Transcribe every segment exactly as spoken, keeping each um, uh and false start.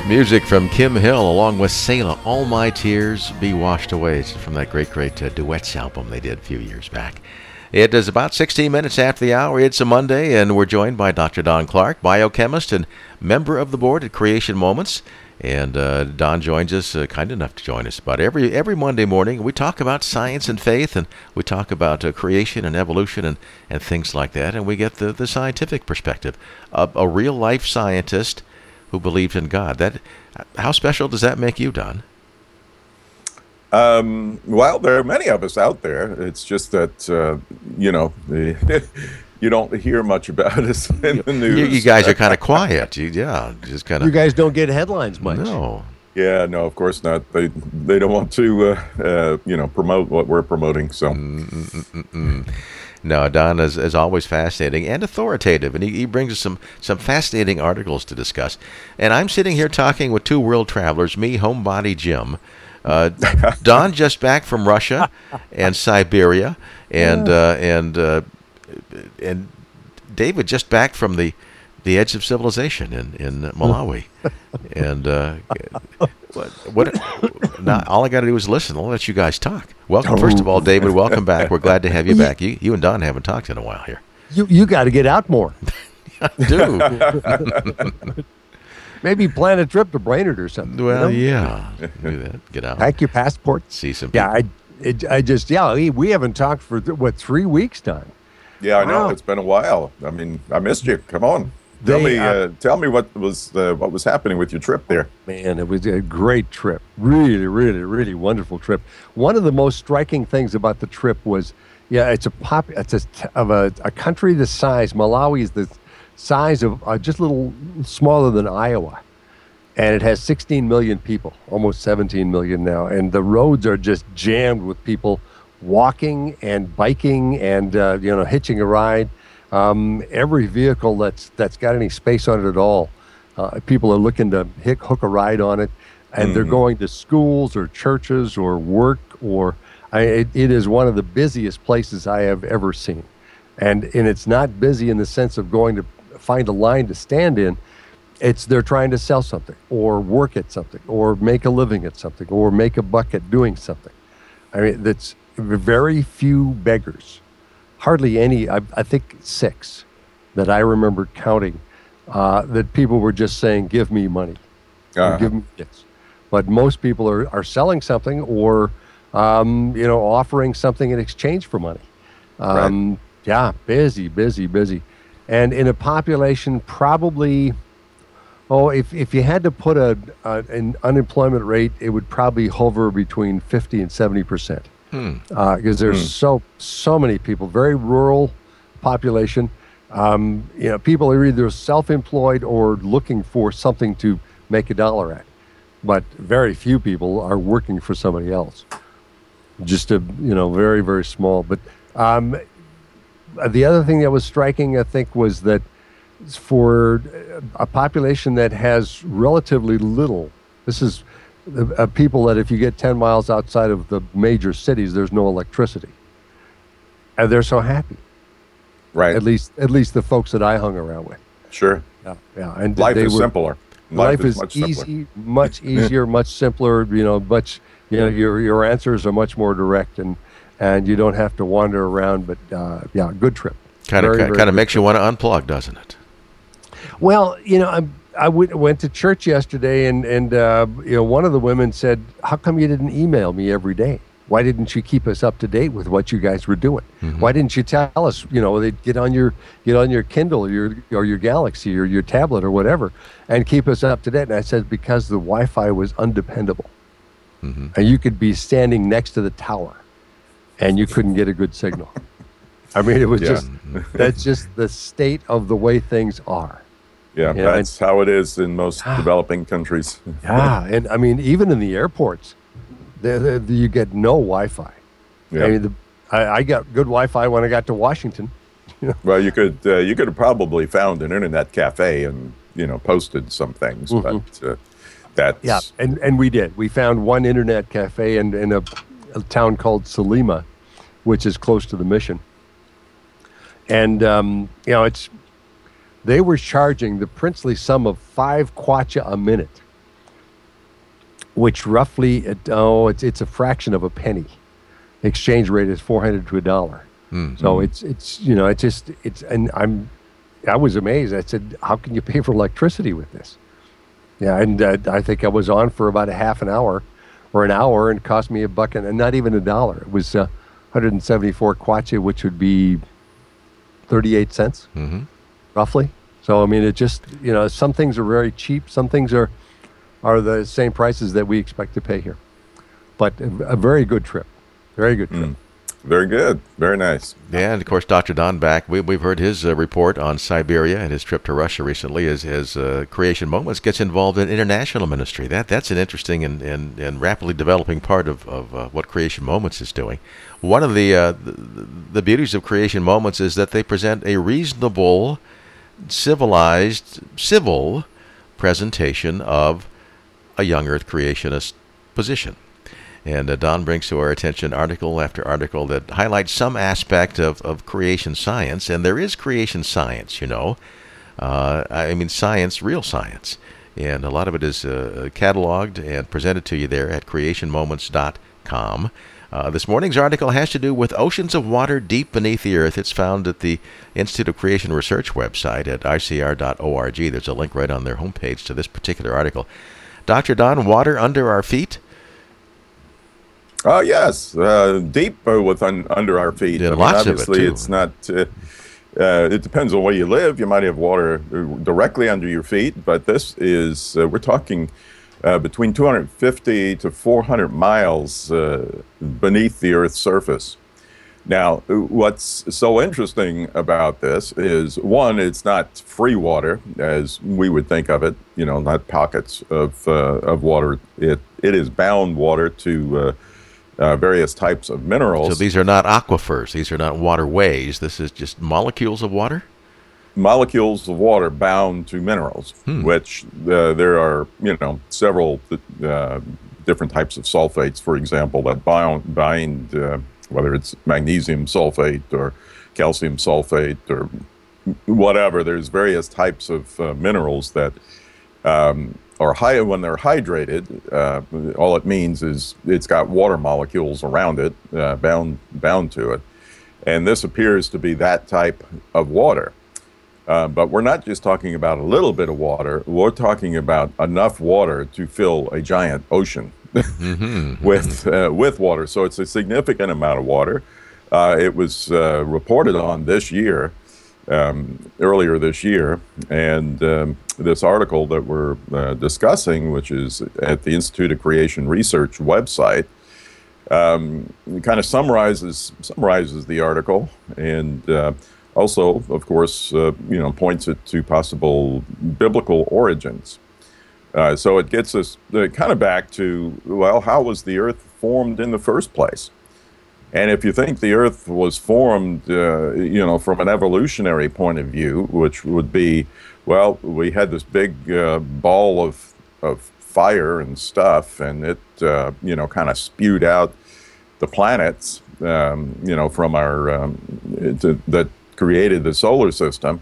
Music from Kim Hill along with Selah, All My Tears Be Washed Away. It's from that great, great uh, duets album they did a few years back. It is about sixteen minutes after the hour. It's a Monday, and we're joined by Doctor Don Clark, biochemist and member of the board at Creation Moments. And uh, Don joins us, uh, kind enough to join us about every every Monday morning. We talk about science and faith, and we talk about uh, creation and evolution and, and things like that, and we get the, the scientific perspective. A, a real-life scientist who believed in God. That, how special does that make you, Don? Um, well, there are many of us out there. It's just that, uh, you know, the, you don't hear much about us in the news. You, you guys are kind of quiet. You, yeah, just kind of. You guys don't get headlines much. No. Yeah, no, of course not. They they don't want to, uh, uh, you know, promote what we're promoting. So. Mm-mm-mm-mm. No, Don is, is always fascinating and authoritative, and he, he brings us some, some fascinating articles to discuss. And I'm sitting here talking with two world travelers, me, homebody Jim. Uh, Don just back from Russia and Siberia, and uh, and uh, and David just back from the, the edge of civilization in, in Malawi. And uh, what, what now, all I got to do is listen. I'll let you guys talk. Welcome, first of all, David. Welcome back. We're glad to have you back. You you and Don haven't talked in a while here. You you got to get out more. I do. Maybe plan a trip to Brainerd or something. Well, you know? yeah. Do that. Get out. Pack your passport. See some people. Yeah, I, it, I just, yeah, we, we haven't talked for, th- what, three weeks, Don? Yeah, I know. Wow. It's been a while. I mean, I missed you. Come on. Tell They, me, uh, uh, tell me what was uh, what was happening with your trip there. Man, it was a great trip. Really, really, really wonderful trip. One of the most striking things about the trip was, yeah, it's a pop, it's a, of a, a country the size, Malawi is the size of uh, just a little smaller than Iowa. And it has sixteen million people, almost seventeen million now. And the roads are just jammed with people walking and biking and, uh, you know, hitching a ride. Um, every vehicle that's that's got any space on it at all, uh, people are looking to hick, hook a ride on it. And mm. they're going to schools or churches or work. or I, it, it is one of the busiest places I have ever seen. And, and it's not busy in the sense of going to find a line to stand in. It's they're trying to sell something or work at something or make a living at something or make a buck at doing something. I mean, that's very few beggars, hardly any, I, I think six that I remember counting, uh, that people were just saying, give me money, Uh-huh. or give me this. But most people are, are selling something or, um, you know, offering something in exchange for money. Um, Right. Yeah, busy, busy, busy. And in a population probably... Oh, if, if you had to put a, a an unemployment rate, it would probably hover between fifty and seventy percent. Hmm. Uh, because there's Hmm. so so many people, very rural population. Um, you know, people are either self-employed or looking for something to make a dollar at, but very few people are working for somebody else. Just a you know very very small. But um, the other thing that was striking, I think, was that for a population that has relatively little, this is uh, people that if you get ten miles outside of the major cities, there's no electricity. And they're so happy. Right. At least at least the folks that I hung around with. Sure. Yeah. Yeah. And Life they is were, simpler. Life, is, much simpler. easy, much easier, much simpler, you know, much, you know, your your answers are much more direct and, and you don't have to wander around, but uh, yeah, good trip. Kind of Very, kind very of makes you want to unplug, doesn't it? Well, you know, I, I w- went to church yesterday, and and uh, you know, one of the women said, "How come you didn't email me every day? Why didn't you keep us up to date with what you guys were doing? Mm-hmm. Why didn't you tell us? You know, they get on your get on your Kindle, your or your Galaxy, or your tablet, or whatever, and keep us up to date." And I said, "Because the Wi-Fi was undependable, Mm-hmm. and you could be standing next to the tower, and you couldn't get a good signal." I mean, it was Yeah. just that's just the state of the way things are. Yeah, You know, that's how it is in most Ah. developing countries. Yeah, and I mean, even in the airports, there, there, you get no Wi-Fi. Yeah. I mean, the, I, I got good Wi-Fi when I got to Washington. Well, you could uh, you could have probably found an internet cafe and you know posted some things, Mhm. but uh, that's Yeah, and, and we did. We found one internet cafe in, in a, a town called Salima, which is close to the mission. And, um, you know, it's they were charging the princely sum of five kwacha a minute which roughly, it- oh, it's it's a fraction of a penny. Exchange rate is four hundred to a dollar. Mm. So it's it's you know it's just it's and I'm I was amazed. I said, how can you pay for electricity with this? Yeah, and uh, I think I was on for about a half an hour or an hour, and it cost me a buck and and not even a dollar. It was uh, one hundred seventy-four kwacha, which would be thirty-eight cents, Mm-hmm. roughly. So I mean, it just you know some things are very cheap, some things are are the same prices that we expect to pay here. But a, a very good trip, very good trip. Mm. Very good. Very nice. Yeah, and of course, Doctor Don Back, we, we've heard his uh, report on Siberia and his trip to Russia recently as, as uh, Creation Moments gets involved in international ministry. That That's an interesting and, and, and rapidly developing part of, of uh, what Creation Moments is doing. One of the, uh, the, the beauties of Creation Moments is that they present a reasonable, civilized, civil presentation of a young earth creationist position. And uh, Don brings to our attention article after article that highlights some aspect of, of creation science. And there is creation science, you know. Uh, I mean, science, real science. And a lot of it is uh, cataloged and presented to you there at creation moments dot com. Uh, this morning's article has to do with oceans of water deep beneath the earth. It's found at the Institute of Creation Research website at I C R dot org. There's a link right on their homepage to this particular article. Doctor Don, water under our feet? Oh, yes. Uh, deep uh, with un- under our feet. Yeah, I mean, lots of it, obviously, too. it's not. Uh, uh, it depends on where you live. You might have water directly under your feet, but this is, uh, we're talking uh, between two hundred fifty to four hundred miles uh, beneath the Earth's surface. Now, what's so interesting about this is, one, it's not free water as we would think of it, you know, not pockets of uh, of water. It It is bound water to uh, uh, various types of minerals. So these are not aquifers. These are not waterways. This is just molecules of water? Molecules of water bound to minerals, Hmm. which uh, there are, you know, several uh, different types of sulfates, for example, that bind, bind uh, whether it's magnesium sulfate or calcium sulfate or whatever. There's various types of uh, minerals that um, are high when they're hydrated. Uh, all it means is it's got water molecules around it, uh, bound bound to it, and this appears to be that type of water. Uh, but we're not just talking about a little bit of water. We're talking about enough water to fill a giant ocean Mm-hmm. with uh, with water. So it's a significant amount of water. Uh, it was uh, reported on this year, um, earlier this year, and um, this article that we're uh, discussing, which is at the Institute of Creation Research website, um, kind of summarizes summarizes the article and. Uh, Also, of course, uh, you know, points it to possible biblical origins. Uh, so it gets us uh, kind of back to, well, how was the earth formed in the first place? And if you think the earth was formed, uh, you know, from an evolutionary point of view, which would be, well, we had this big uh, ball of, of fire and stuff, and it, uh, you know, kind of spewed out the planets, um, you know, from our, um, to, that created the solar system.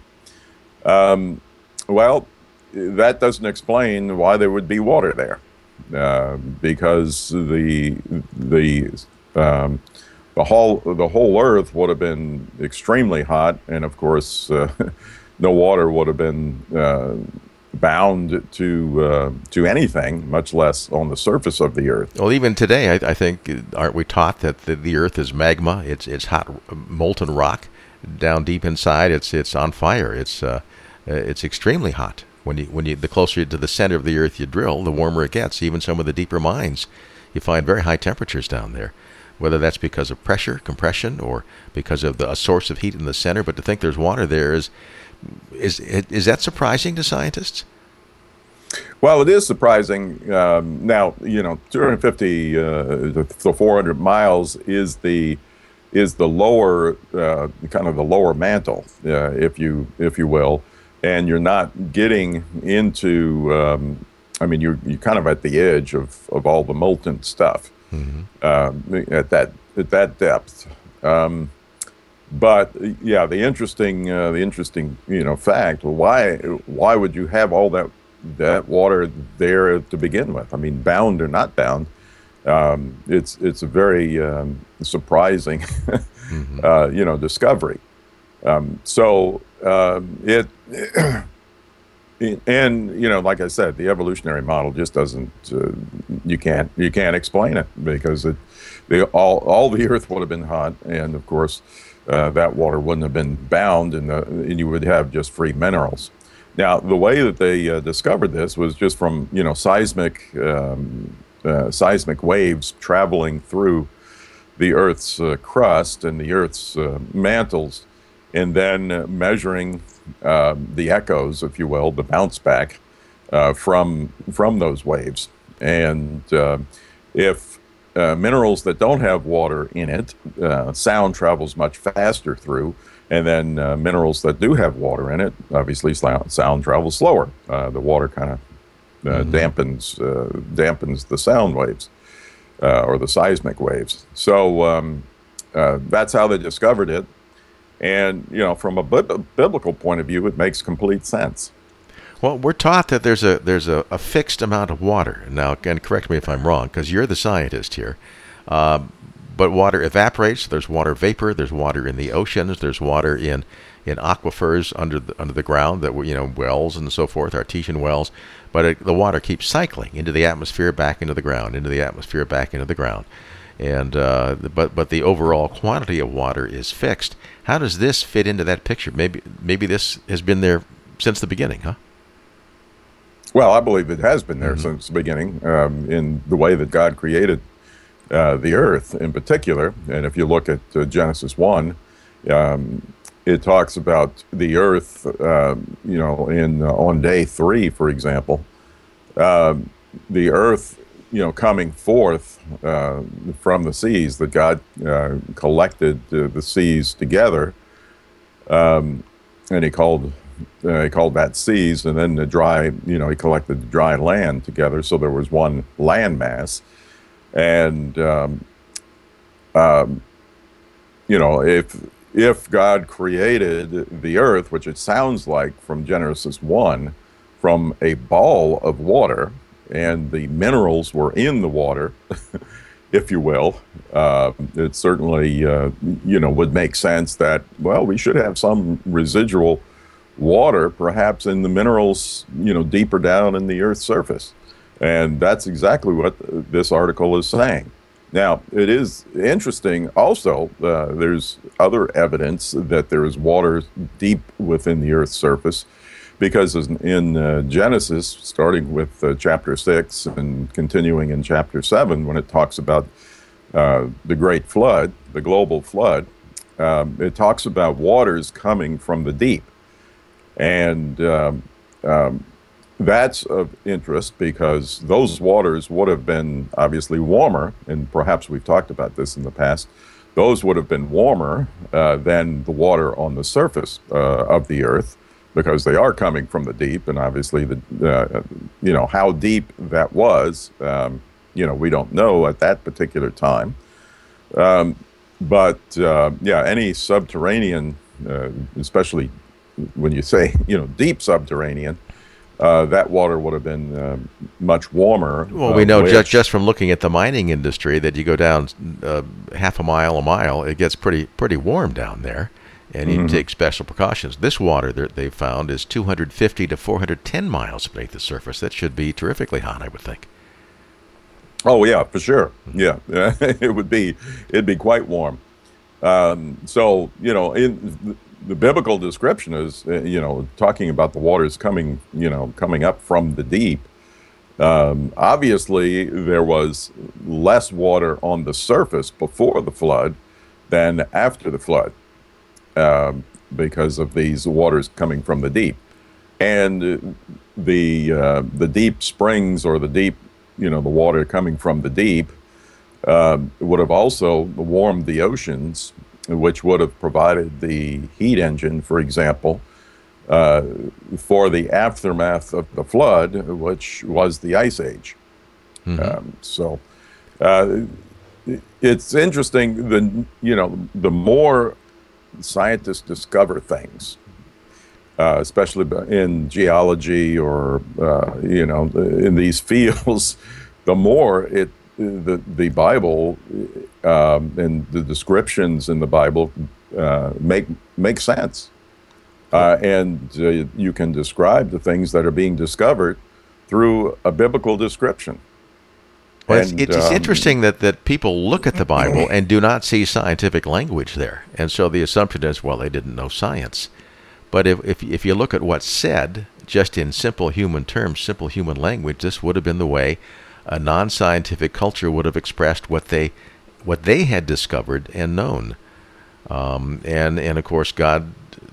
Um, well, that doesn't explain why there would be water there, uh, because the the um, the whole the whole Earth would have been extremely hot, and of course, uh, no water would have been uh, bound to uh, to anything, much less on the surface of the Earth. Well, even today, I, I think, aren't we taught that the, the Earth is magma? It's it's hot molten rock. Down deep inside, it's it's on fire. It's uh, it's extremely hot. When you when you the closer to the center of the earth you drill, the warmer it gets. Even some of the deeper mines, you find very high temperatures down there. Whether that's because of pressure, compression, or because of the, a source of heat in the center, but to think there's water there is is is that surprising to scientists? Well, it is surprising. Um, now, you know, two hundred fifty uh, to four hundred miles is the is the lower, uh, kind of the lower mantle, uh, if you if you will, and you're not getting into. Um, I mean, you're you're kind of at the edge of, of all the molten stuff mm-hmm. uh, at that at that depth. Um, but yeah, the interesting uh, the interesting you know fact. Why why would you have all that that water there to begin with. I mean, bound or not bound, um, it's it's a very um, surprising, Mm-hmm. uh, you know, discovery. Um, so um, it, and you know, like I said, the evolutionary model just doesn't. Uh, you can't you can't explain it because it, the all all the Earth would have been hot, and of course, uh, that water wouldn't have been bound, and, the, and you would have just free minerals. Now, the way that they uh, discovered this was just from you know seismic um, uh, seismic waves traveling through the Earth's uh, crust and the Earth's uh, mantles, and then uh, measuring uh, the echoes, if you will, the bounce back uh, from from those waves. And uh, if uh, minerals that don't have water in it, uh, sound travels much faster through. And then uh, minerals that do have water in it, obviously sound, sound travels slower. Uh, the water kind of uh, Mm-hmm. dampens uh, dampens the sound waves uh, or the seismic waves. So um, uh, that's how they discovered it. And you know, from a bi- biblical point of view, it makes complete sense. Well, we're taught that there's a there's a, a fixed amount of water. Now, again, correct me if I'm wrong, because you're the scientist here. Um, but water evaporates. There's water vapor. There's water in the oceans. There's water in, in aquifers under the under the ground that were you know wells and so forth, artesian wells. But it, the water keeps cycling into the atmosphere, back into the ground, into the atmosphere, back into the ground. And uh, but but the overall quantity of water is fixed. How does this fit into that picture? Maybe maybe this has been there since the beginning, huh? Well, I believe it has been there Mm-hmm. since the beginning, um, in the way that God created uh, the earth in particular. And if you look at uh, Genesis one, um, it talks about the earth, uh, you know, in uh, on day three, for example, um, the earth, you know, coming forth uh, from the seas, that God uh, collected uh, the seas together, um, and he called uh, he called that seas, and then the dry, you know, he collected the dry land together, so there was one land mass, and um, um, you know, if if God created the earth, which it sounds like from Genesis one, from a ball of water, and the minerals were in the water, if you will, uh, it certainly, uh, you know, would make sense that, well, we should have some residual water, perhaps in the minerals, you know, deeper down in the Earth's surface. And that's exactly what this article is saying. Now, it is interesting also, uh, there's other evidence that there is water deep within the Earth's surface, because in uh, Genesis, starting with uh, chapter six and continuing in chapter seven, when it talks about uh, the great flood, the global flood, um, it talks about waters coming from the deep. And um, um, that's of interest because those waters would have been obviously warmer, and perhaps we've talked about this in the past. Those would have been warmer uh, than the water on the surface uh, of the earth, because they are coming from the deep, and obviously the uh, you know how deep that was, um, you know we don't know at that particular time. Um, but uh, yeah, any subterranean, uh, especially when you say you know deep subterranean, uh, that water would have been uh, much warmer. Well, uh, we know which, just just from looking at the mining industry that you go down uh, half a mile, a mile, it gets pretty pretty warm down there, and you Mhm. take special precautions. This water that they found is two hundred fifty to four hundred ten miles beneath the surface. That should be terrifically hot, I would think. Oh yeah, for sure. Yeah, it would be. It'd be quite warm. Um, so you know, in the, the biblical description is, uh, you know, talking about the waters coming, you know, coming up from the deep. Um, obviously, there was less water on the surface before the flood than after the flood, um, because of these waters coming from the deep, and uh, the uh, the deep springs, or the deep, you know, the water coming from the deep, uh, would have also warmed the oceans, which would have provided the heat engine, for example, uh, for the aftermath of the flood, which was the Ice Age. Mm-hmm. Um, so uh, it's interesting. The you know the more scientists discover things, uh, especially in geology or uh, you know in these fields, the more it the the Bible um, and the descriptions in the Bible uh, make make sense, uh, and uh, you can describe the things that are being discovered through a biblical description. Well, and, it's, it's um, interesting that, that people look at the Bible and do not see scientific language there. And so the assumption is, well, they didn't know science. But if, if, if you look at what's said, just in simple human terms, simple human language, this would have been the way a non-scientific culture would have expressed what they what they had discovered and known. Um, and, and, of course, God,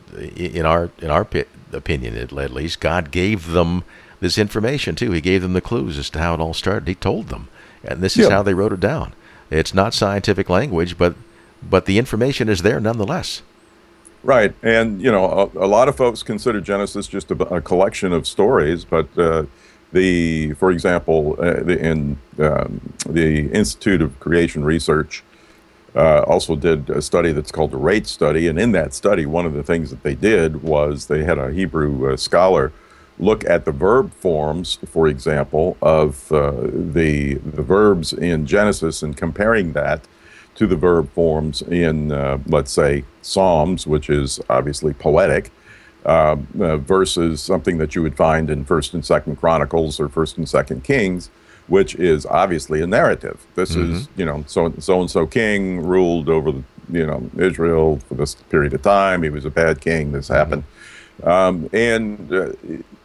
in our, in our opinion at least, God gave them this information, too. He gave them the clues as to how it all started. He told them. And this is Yeah. how they wrote it down. It's not scientific language, but but the information is there nonetheless. Right, and you know, a, a lot of folks consider Genesis just a, a collection of stories, but uh, the, for example, uh, the, in um, the Institute of Creation Research uh, also did a study that's called the Rate Study, and in that study, one of the things that they did was they had a Hebrew uh, scholar look at the verb forms, for example, of uh, the the verbs in Genesis and comparing that to the verb forms in, uh, let's say, Psalms, which is obviously poetic, uh, uh, versus something that you would find in First and Second Chronicles or First and Second Kings, which is obviously a narrative. This Mm-hmm. is, you know, so so and so king ruled over, you know, Israel for this period of time. He was a bad king. This happened, um, and. Uh,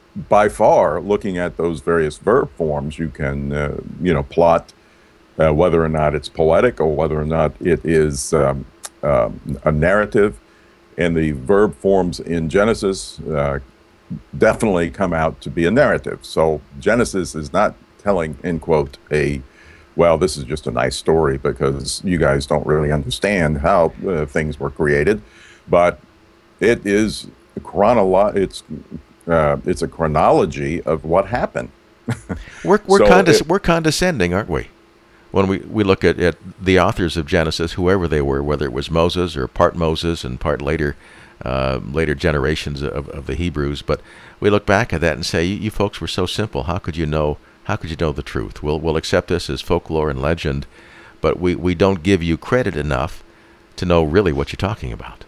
By far, looking at those various verb forms, you can, uh, you know, plot uh, whether or not it's poetic or whether or not it is um, um, a narrative. And the verb forms in Genesis uh, definitely come out to be a narrative. So Genesis is not telling, end quote, a, well, this is just a nice story because you guys don't really understand how uh, things were created, but it is chronolo- it's Uh, it's a chronology of what happened. We're we're, So condes- it- we're condescending, aren't we? When we, we look at, at the authors of Genesis, whoever they were, whether it was Moses or part Moses and part later uh, later generations of, of the Hebrews, but we look back at that and say, you, you folks were so simple. How could you know? How could you know the truth? We'll we'll accept this as folklore and legend, but we, we don't give you credit enough to know really what you're talking about.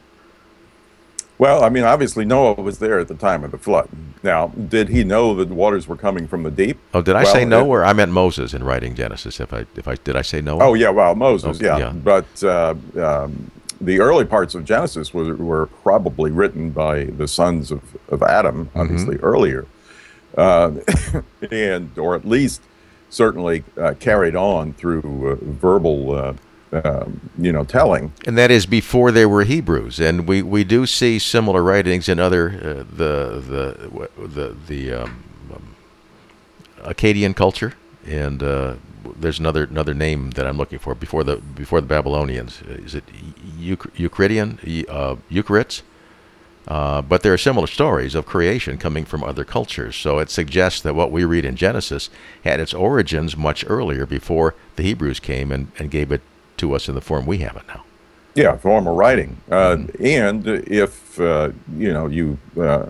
Well, I mean, obviously Noah was there at the time of the flood. Now, did he know that the waters were coming from the deep? Oh, did I Well, say Noah, it- or I meant Moses in writing Genesis? If I if I did I say Noah? Oh, yeah, well, Moses, Okay, yeah. yeah. But uh, um, the early parts of Genesis were, were probably written by the sons of, of Adam, obviously earlier, uh, and or at least certainly uh, carried on through uh, verbal, uh, um, you know, telling. And that is before they were Hebrews, and we, we do see similar writings in other uh, the the the the um, um, Akkadian culture, and uh, there's another another name that I'm looking for before the before the Babylonians. Is it Euc- Euclidean? Uh, Eucharits? Uh, but there are similar stories of creation coming from other cultures, so it suggests that what we read in Genesis had its origins much earlier, before the Hebrews came and, and gave it to us in the form we have it now. Yeah, formal writing. Uh, and if, uh, you know, you uh,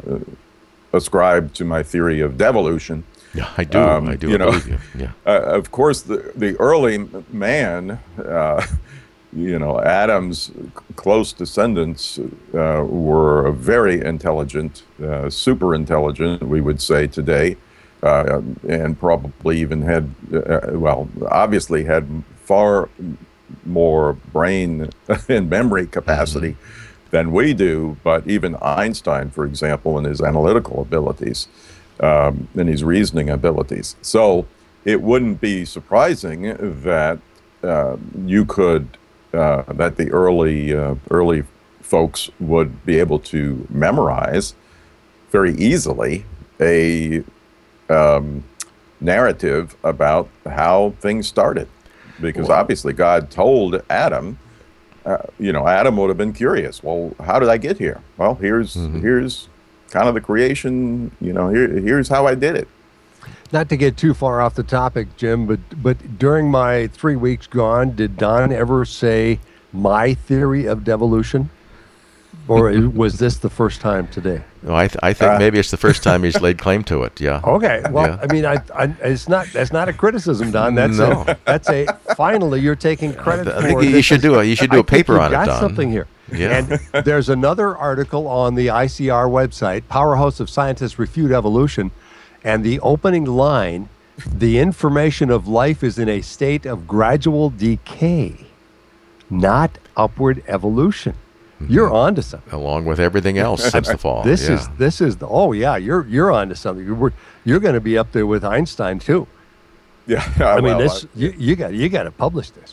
ascribe to my theory of devolution, Yeah, I do. Um, I do you know, believe you. Yeah. uh, of course, the, the early man, uh, you know, Adam's close descendants uh, were very intelligent, uh, super intelligent, we would say today, uh, and probably even had, uh, well, obviously had far more brain and memory capacity mm-hmm. than we do. But even Einstein, for example, in his analytical abilities um, and his reasoning abilities. So it wouldn't be surprising that uh, you could, uh, that the early uh, early folks would be able to memorize very easily a um, narrative about how things started. Because Wow. obviously God told Adam, uh, you know, Adam would have been curious. Well, how did I get here? Well, here's mm-hmm. here's kind of the creation. You know, here here's how I did it. Not to get too far off the topic, Jim, but but during my three weeks gone, did Don ever say my theory of devolution? Or was this the first time today? No, I, th- I think Uh, maybe it's the first time he's laid claim to it. Yeah. Okay. Well, Yeah. I mean, I, I, it's not that's not a criticism, Don. That's No. a, that's a finally you're taking credit I for think it. you This should is- do a you should do I a paper think on you've it, got Don. something here. Yeah. And there's another article on the I C R website, Powerhouse of Scientists Refute Evolution, and the opening line, the information of life is in a state of gradual decay, not upward evolution. You're onto something. Along with everything else since the fall. This yeah. is this is the, oh yeah, you're you're onto something. You're you're going to be up there with Einstein too. Yeah, I mean, well, this you, you got you got to publish this.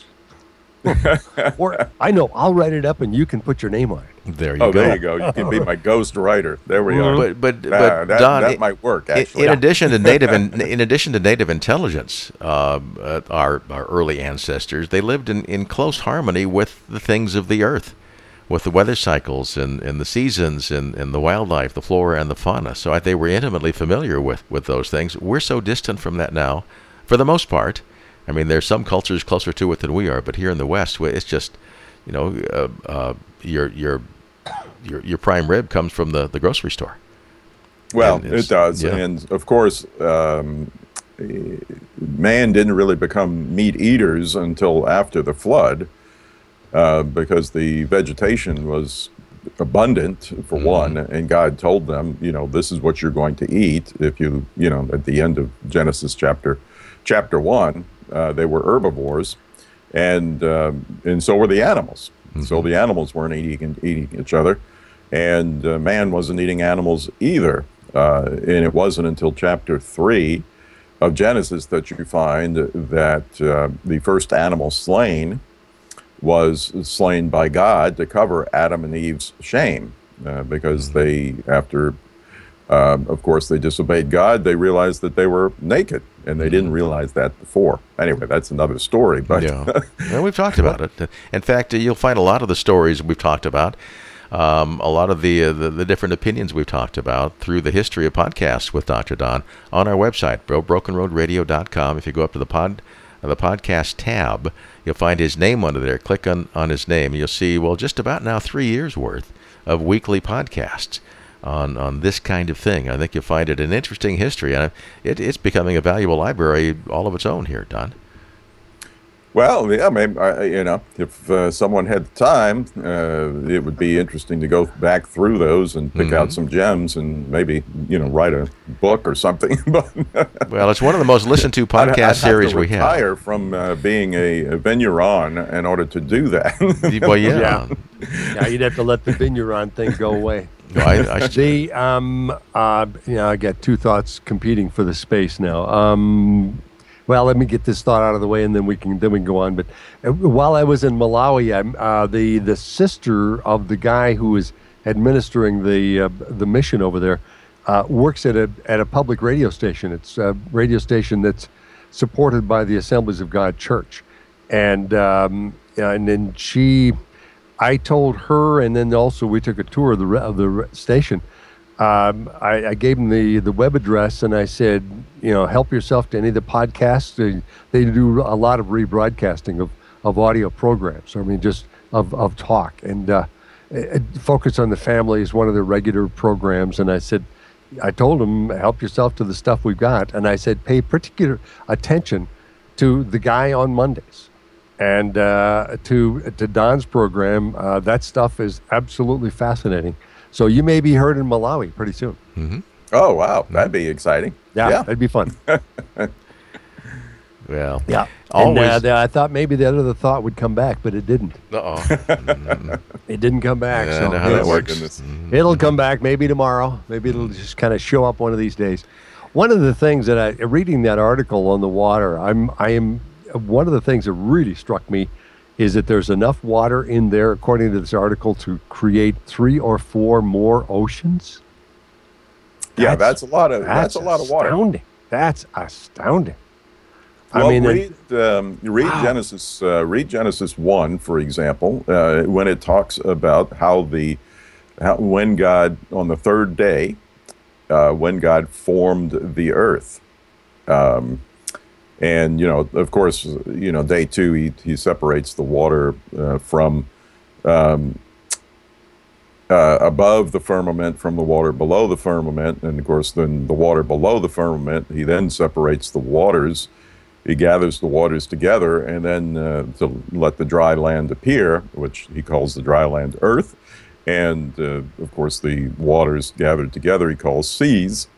Or I know I'll write it up and you can put your name on it. There you Oh, go. there you go. You can be my ghost writer. There we are. But but but Uh, that, Don, that it- might work in, actually. in addition to native in, in addition to native intelligence, uh, uh, our our early ancestors they lived in, in close harmony with the things of the earth, with the weather cycles and, and the seasons and, and the wildlife, the flora and the fauna. So I, they were intimately familiar with, with those things. We're so distant from that now, for the most part. I mean, there's some cultures closer to it than we are, but here in the West, it's just, you know, uh, uh, your your your your prime rib comes from the, the grocery store. Well, And it's- it does, yeah. and of course, um, eh, man didn't really become meat eaters until after the flood, uh, because the vegetation was abundant for one, and God told them, you know, this is what you're going to eat. If you, you know, at the end of Genesis chapter chapter one, uh, they were herbivores, and um, and so were the animals. So the animals weren't eating eating each other, and uh, man wasn't eating animals either. Uh, and it wasn't until chapter three of Genesis that you find that uh, the first animal slain was slain by God to cover Adam and Eve's shame, uh, because they, after, um, of course, they disobeyed God, they realized that they were naked, and they didn't realize that before. Anyway, that's another story. But Yeah, well, we've talked about it. In fact, uh, you'll find a lot of the stories we've talked about, um, a lot of the, uh, the the different opinions we've talked about through the history of podcasts with Doctor Don on our website, broken road radio dot com. If you go up to the pod, uh, the podcast tab, you'll find his name under there. Click on, on his name, and you'll see, well, just about now three years worth of weekly podcasts on on this kind of thing. I think you'll find it an interesting history, and it, it's becoming a valuable library all of its own here, Don. Well, yeah, maybe, I, you know, if uh, someone had the time, uh, it would be interesting to go back through those and pick out some gems and maybe, you know, write a book or something. But Well, it's one of the most listened to I'd- I'd podcast have series to we have. retire from uh, being a, a vigneron in order to do that. Well, yeah. Yeah. Yeah, you'd have to let the vigneron thing go away. No, I, I, The um uh yeah, I got two thoughts competing for the space now. Um well, let me get this thought out of the way, and then we can then we can go on. But uh, while I was in Malawi, I'm, uh, the the sister of the guy who was administering the uh, the mission over there uh, works at a at a public radio station. It's a radio station that's supported by the Assemblies of God Church, and um, and then she. I told her, and then also we took a tour of the re- of the re- station. Um, I, I gave them the, the web address, and I said, you know, help yourself to any of the podcasts. They, they do a lot of rebroadcasting of, of audio programs. I mean, just of, of talk. And uh, it, Focus on the Family is one of their regular programs. And I said, I told them, help yourself to the stuff we've got. And I said, pay particular attention to the guy on Mondays. And uh, to to Don's program, uh, that stuff is absolutely fascinating. So you may be heard in Malawi pretty soon. Oh, wow. That'd be exciting. Yeah, Yeah. that'd be fun. well, Yeah. always. And, uh, the- I thought maybe the other thought would come back, but it didn't. Uh-oh. It didn't come back. Yeah, I so know how that it's- works. Goodness. It'll come back maybe tomorrow. Maybe it'll just kind of show up one of these days. One of the things that I reading that article on the water, I'm I am one of the things that really struck me is that there's enough water in there, according to this article, to create three or four more oceans. Yeah, that's a lot of that's, That's a lot of water. astounding. That's astounding. Well, I mean, read um, read Wow. Genesis uh, read Genesis one, for example, uh, when it talks about how the how, when God on the third day, uh, when God formed the earth, um, and you know, of course, you know, day two, he, he separates the water uh, from um, from the land, and then day three, he separates the water uh, from the sea. And then day four, he separates the water uh, from the land. And then day five, he separates the water uh, from the earth. And then day six, he separates the water uh, from the uh, above the firmament from the water below the firmament. And of course, then the water below the firmament, he then separates the waters. He gathers the waters together and then uh, to let the dry land appear, which he calls the dry land earth. And uh, of course, the waters gathered together he calls seas.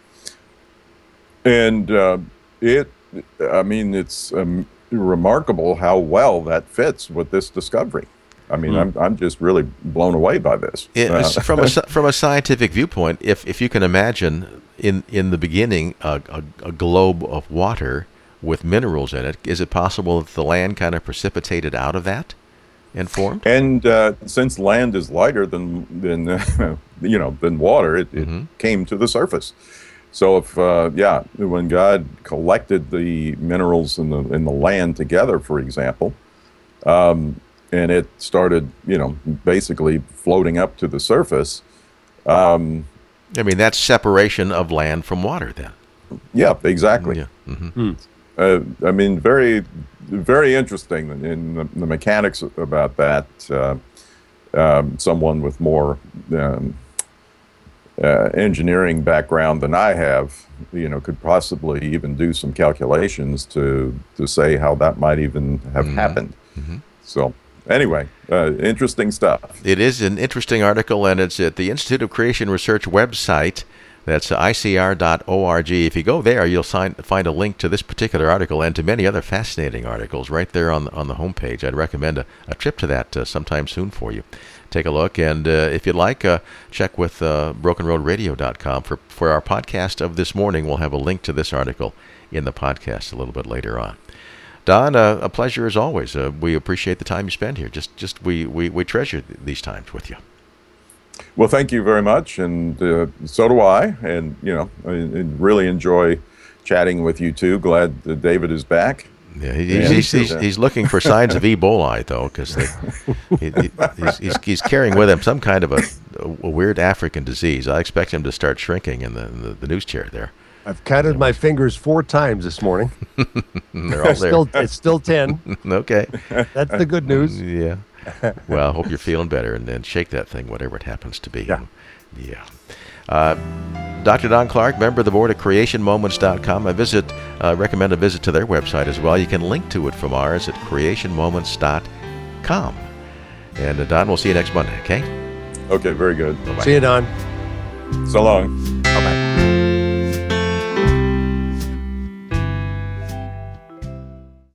And uh, it, I mean, it's um, remarkable how well that fits with this discovery. I mean, mm. I'm I'm just really blown away by this. It, uh, from a from a scientific viewpoint, if if you can imagine in in the beginning a, a, a globe of water with minerals in it, is it possible that the land kind of precipitated out of that and formed? And uh, since land is lighter than than uh, you know than water, it, it mm-hmm. came to the surface. So if uh, yeah, when God collected the minerals in the in the land together, for example, um, and it started you know basically floating up to the surface. Um, I mean, that's separation of land from water, then. Yeah, exactly. Yeah. Mm-hmm. Mm. Uh, I mean, very, very interesting in the, the mechanics about that. Uh, um, someone with more um, uh, engineering background than I have, you know, could possibly even do some calculations to to say how that might even have mm-hmm. happened. Mm-hmm. So, anyway, uh, interesting stuff. It is an interesting article, and it's at the Institute of Creation Research website. That's I C R dot org. If you go there, you'll sign, find a link to this particular article and to many other fascinating articles right there on the, on the homepage. I'd recommend a, a trip to that uh, sometime soon for you. Take a look, and uh, if you'd like, uh, check with uh, broken road radio dot com. For, for our podcast of this morning, we'll have a link to this article in the podcast a little bit later on. Don, uh, a pleasure as always. Uh, we appreciate the time you spend here. Just, just we, we, we treasure these times with you. Well, thank you very much, and uh, so do I. And you know, I, I really enjoy chatting with you too. Glad that David is back. Yeah, he, he's, he's, he's, he's looking for signs of Ebola, though, because he, he, he's, he's, he's carrying with him some kind of a, a weird African disease. I expect him to start shrinking in the, in the, the news chair there. I've counted my fingers four times this morning. They're all there. Still, it's still ten. Okay. That's the good news. Yeah. Well, I hope you're feeling better, and then shake that thing, whatever it happens to be. Yeah. Yeah. Uh, Doctor Don Clark, member of the board at creation moments dot com. I visit, uh, recommend a visit to their website as well. You can link to it from ours at creation moments dot com. And uh, Don, we'll see you next Monday, okay? Okay, very good. Bye-bye. See you, Don. So long.